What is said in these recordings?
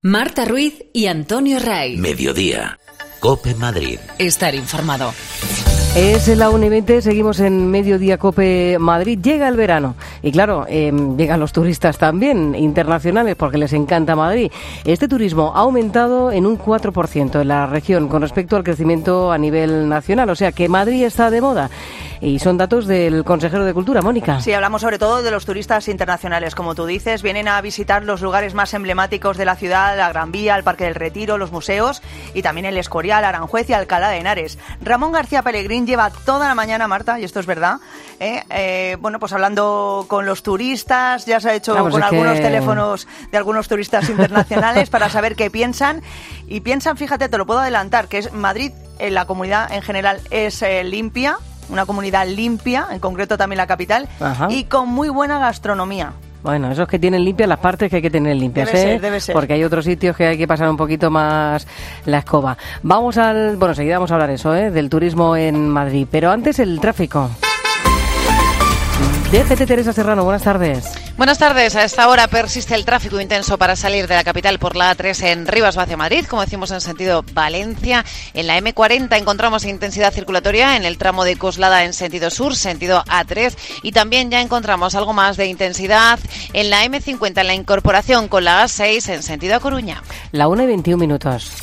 Marta Ruiz y Antonio Ray. Mediodía. COPE Madrid. Estar informado. Es la 1:20, seguimos en Mediodía COPE Madrid. Llega el verano y claro, llegan los turistas también, internacionales, porque les encanta Madrid. Este turismo ha aumentado en un 4% en la región con respecto al crecimiento a nivel nacional, o sea que Madrid está de moda. Y son datos del consejero de Cultura, Mónica. Sí, hablamos sobre todo de los turistas internacionales, como tú dices. Vienen a visitar los lugares más emblemáticos de la ciudad, la Gran Vía, el Parque del Retiro, los museos y también el Escorial, Aranjuez y Alcalá de Henares. Ramón García Pellegrín lleva toda la mañana, Marta, y esto es verdad, pues hablando con los turistas, ya se ha hecho con algunos teléfonos de algunos turistas internacionales para saber qué piensan. Y piensan, fíjate, te lo puedo adelantar, que es Madrid, la comunidad en general es limpia, una comunidad limpia, en concreto también la capital, y con muy buena gastronomía. Bueno, esos que tienen limpias las partes que hay que tener limpias, debe ser. Porque hay otros sitios que hay que pasar un poquito más la escoba. Enseguida vamos a hablar del turismo en Madrid, pero antes el tráfico. DGT, Teresa Serrano, buenas tardes. Buenas tardes. A esta hora persiste el tráfico intenso para salir de la capital por la A3 en Rivas hacia Madrid, como decimos en sentido Valencia. En la M40 encontramos intensidad circulatoria en el tramo de Coslada en sentido sur, sentido A3, y también ya encontramos algo más de intensidad en la M50 en la incorporación con la A6 en sentido A Coruña. La 1:21.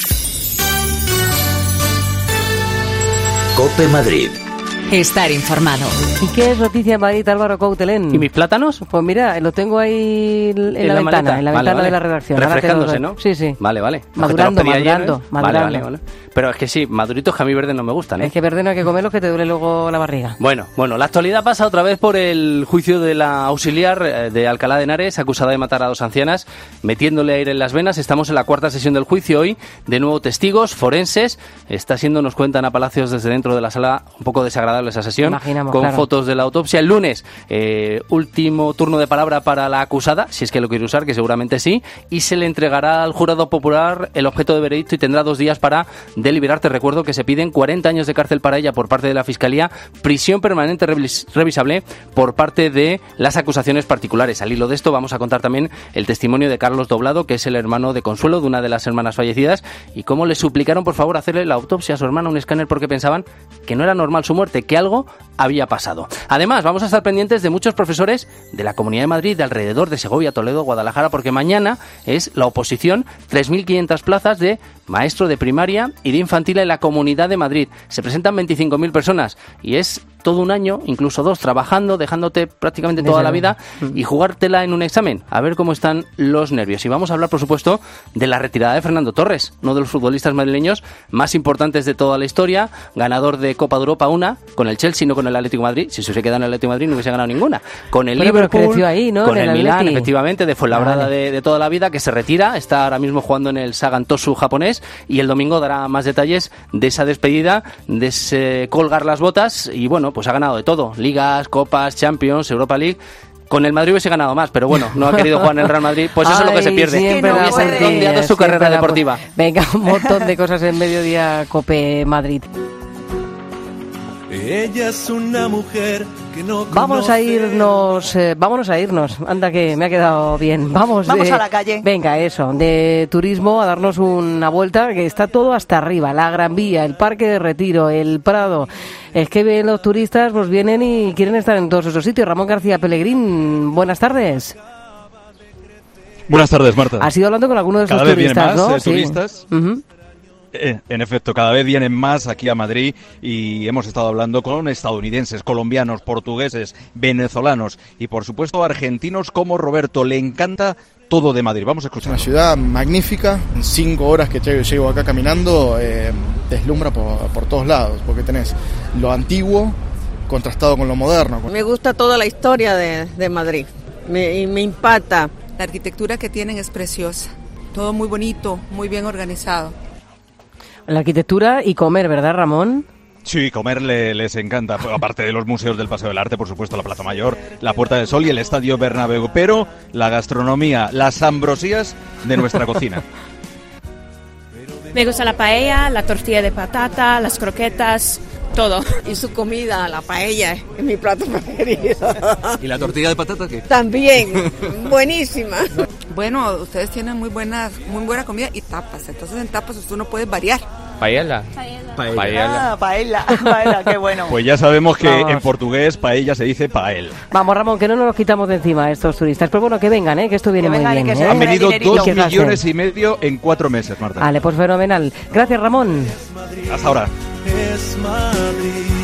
COPE Madrid. Estar informado. ¿Y qué es noticia en Madrid, Álvaro Coutelén? ¿Y mis plátanos? Pues mira, lo tengo ahí en la ventana, de la redacción. Refrescándose, ¿no? Sí, sí. Vale. Madurando. Vale. Pero es que sí, maduritos que a mí verdes no me gustan, ¿eh? Es que verde no hay que comerlos, que te duele luego la barriga. Bueno, la actualidad pasa otra vez por el juicio de la auxiliar de Alcalá de Henares, acusada de matar a 2 ancianas, metiéndole aire en las venas. Estamos en la 4ª sesión del juicio hoy. De nuevo testigos, forenses. Está siendo, nos cuentan a Palacios desde dentro de la sala, un poco desagradable esa sesión. Imaginamos, con claro. Fotos de la autopsia. El lunes, último turno de palabra para la acusada, si es que lo quiere usar, que seguramente sí, y se le entregará al jurado popular el objeto de veredicto y tendrá 2 días para deliberar. Te recuerdo que se piden 40 años de cárcel para ella por parte de la Fiscalía, prisión permanente revisable por parte de las acusaciones particulares. Al hilo de esto vamos a contar también el testimonio de Carlos Doblado, que es el hermano de Consuelo, de una de las hermanas fallecidas, y cómo le suplicaron por favor hacerle la autopsia a su hermana, un escáner, porque pensaban que no era normal su muerte, que algo había pasado. Además, vamos a estar pendientes de muchos profesores de la Comunidad de Madrid, de alrededor de Segovia, Toledo, Guadalajara, porque mañana es la oposición, 3.500 plazas de maestro de primaria y de infantil en la Comunidad de Madrid. Se presentan 25.000 personas y es todo un año, incluso 2, trabajando, dejándote prácticamente toda la vida y jugártela en un examen, a ver cómo están los nervios. Y vamos a hablar, por supuesto, de la retirada de Fernando Torres, uno de los futbolistas madrileños más importantes de toda la historia, ganador de Copa de Europa, una con el Chelsea, no con el Atlético de Madrid. Si se hubiese quedado en el Atlético de Madrid no hubiese ganado ninguna. Con el Liverpool, pero creció ahí, ¿no? con el Milán, Atleti. efectivamente, de Fuenlabrada de toda la vida, que se retira, está ahora mismo jugando en el Sagan Tosu japonés, y el domingo dará más detalles de esa despedida, de ese colgar las botas, y bueno, pues ha ganado de todo, ligas, copas, Champions, Europa League. Con el Madrid hubiese ganado más, pero bueno, no ha querido jugar en el Real Madrid, pues eso es lo que se pierde. Siempre hubiese redondeado su carrera deportiva. Venga, un montón de cosas en Mediodía COPE Madrid. Ella es una mujer que no vámonos a irnos, anda que me ha quedado bien. Vamos a la calle. Venga, de turismo, a darnos una vuelta, que está todo hasta arriba, la Gran Vía, el Parque de Retiro, el Prado. Es que ven los turistas, pues vienen y quieren estar en todos esos sitios. Ramón García Pellegrín, buenas tardes. Buenas tardes, Marta. Has ido hablando con algunos de esos turistas, ¿no? Cada vez vienen más turistas. Uh-huh. En efecto, cada vez vienen más aquí a Madrid y hemos estado hablando con estadounidenses, colombianos, portugueses, venezolanos y por supuesto argentinos como Roberto. Le encanta todo de Madrid. Vamos a escuchar. Una ciudad magnífica, en 5 horas que llego acá caminando, deslumbra por todos lados, porque tenés lo antiguo contrastado con lo moderno. Me gusta toda la historia de Madrid, me impacta. La arquitectura que tienen es preciosa, todo muy bonito, muy bien organizado. La arquitectura y comer, ¿verdad, Ramón? Sí, comer les encanta, aparte de los museos del Paseo del Arte, por supuesto, la Plaza Mayor, la Puerta del Sol y el Estadio Bernabéu, pero la gastronomía, las ambrosías de nuestra cocina. Me gusta la paella, la tortilla de patata, las croquetas, Todo. Y su comida, la paella, es mi plato preferido. ¿Y la tortilla de patata qué? También, buenísima. Bueno, ustedes tienen muy buena comida y tapas. Entonces en tapas usted no puede variar. Paella. Paella, qué bueno. Pues ya sabemos que en portugués paella se dice pael. Vamos, Ramón, que no nos los quitamos de encima estos turistas. Pero bueno, que vengan, que esto viene muy bien. Han venido 2,5 millones en 4 meses, Marta. Vale, pues fenomenal. Gracias, Ramón. Hasta ahora. Es Madrid.